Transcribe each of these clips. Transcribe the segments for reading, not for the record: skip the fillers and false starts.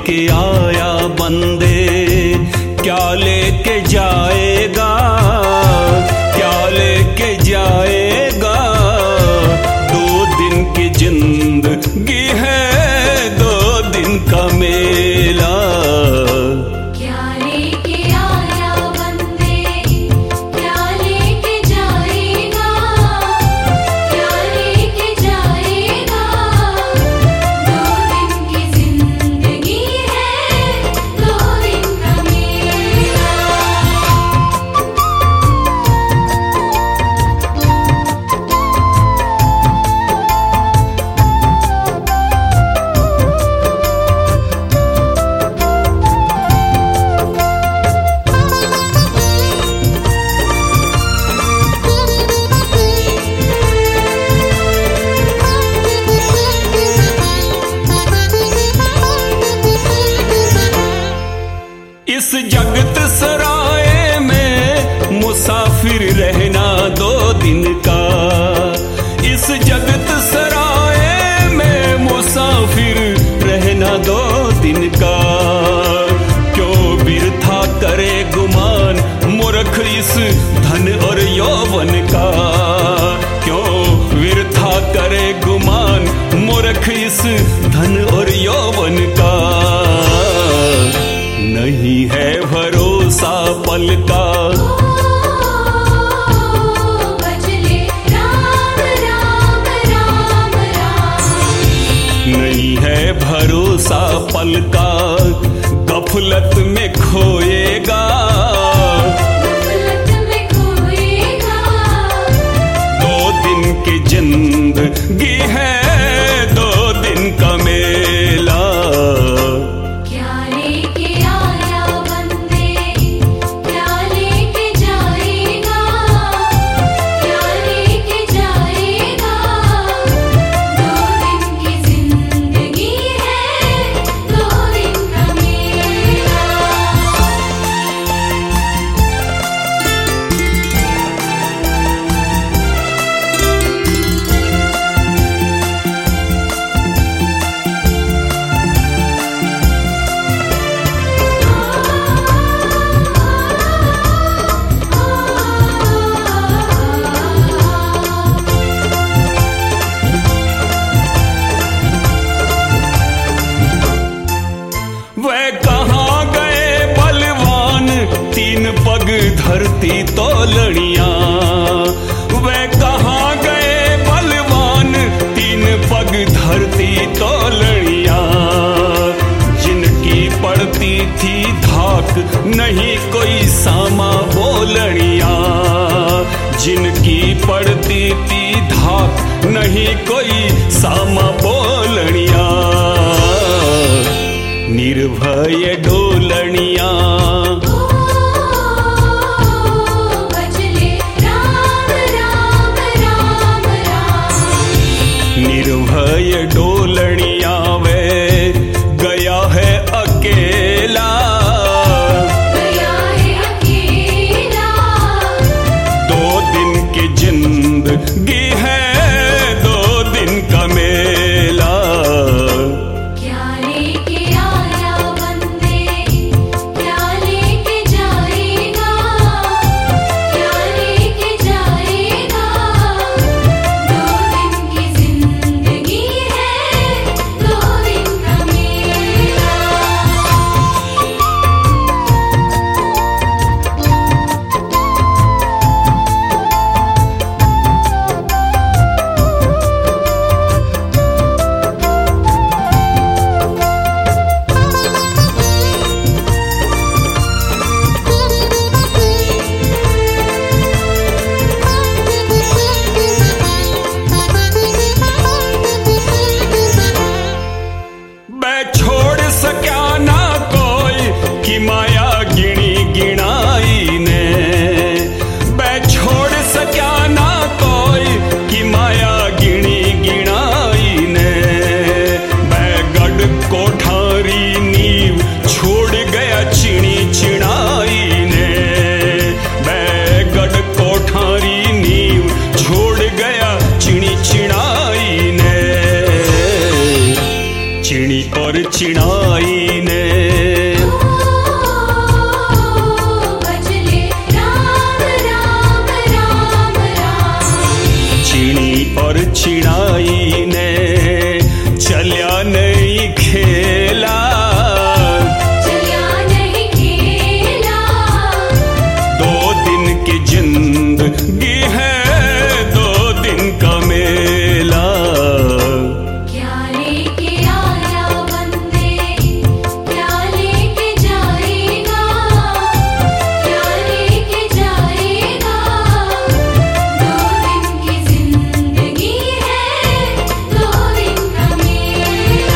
लेके आया बंदे, क्या लेके जाएगा, क्या लेके जाएगा। 2 दिन की जिंदगी है, 2 दिन का मेला। इस जगत सराय में मुसाफिर रहना 2 दिन का। इस जगत सराय में मुसाफिर रहना 2 दिन का। क्यों बिरथा करे गुमान मूर्ख इस धन और यौवन का। क्यों बिरथा करे गुमान मूर्ख इस धन और यौवन का। नहीं है भरोसा पल का। भजले राम राम राम राम। नहीं है भरोसा पल का, गफलत में खोएगा। गफलत में खोएगा। 2 दिन की जिंदगी है, 2 दिन का मेला। धरती तोलनिया वे कहाँ गए बलवान। 3 पग धरती तोलनिया। जिनकी पड़ती थी धाक नहीं कोई सामा बोलनिया। जिनकी पड़ती थी धाक नहीं कोई सामा बोलनिया। निर्भय डोलनिया। निर्भय डोलनिया वे गया है अकेला। गया है अकेला। 2 दिन की जिंदगी है, 2 दिन का मेला। क्या लेके आया बंदे, क्या लेके जाएगा, क्या लेके जाएगा। 2 दिन की जिंदगी है, 2 दिन का मेला। पर छिड़ाई ने चलिया नहीं खेला, चलिया नहीं खेला। 2 दिन की जिंदगी है 2 दिन का मेला। क्या लेके आया बंदे, क्या लेके जाएगा, क्या लेके जाएगा। 2 दिन की जिंदगी है 2 दिन का मेला।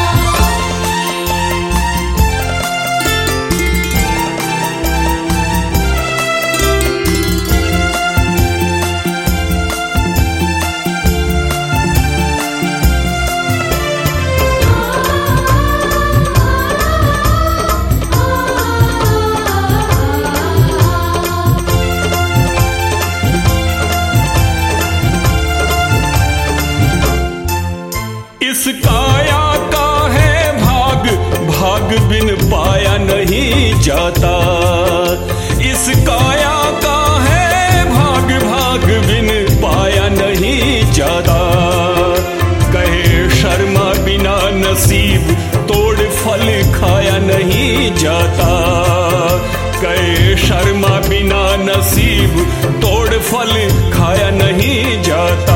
इस काया का है भाग, भाग बिन पाया नहीं जाता। इस काया का है भाग, भाग बिन पाया नहीं जाता। कहे शर्मा बिना नसीब तोड़ फल खाया नहीं जाता। कहे शर्मा बिना नसीब तोड़ फल खाया नहीं जाता।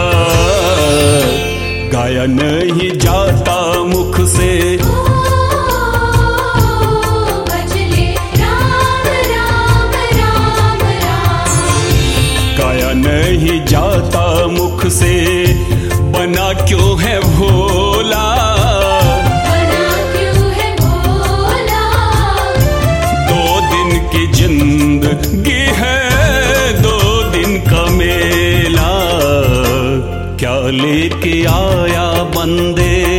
गाया नहीं जाता मुख से भजले राम राम राम राम। गाया नहीं जाता मुख से, बना क्यों है भोला, बना क्यों है भोला। 2 दिन की जिंदगी है 2 दिन का मेला। क्या लेके आया बंदे,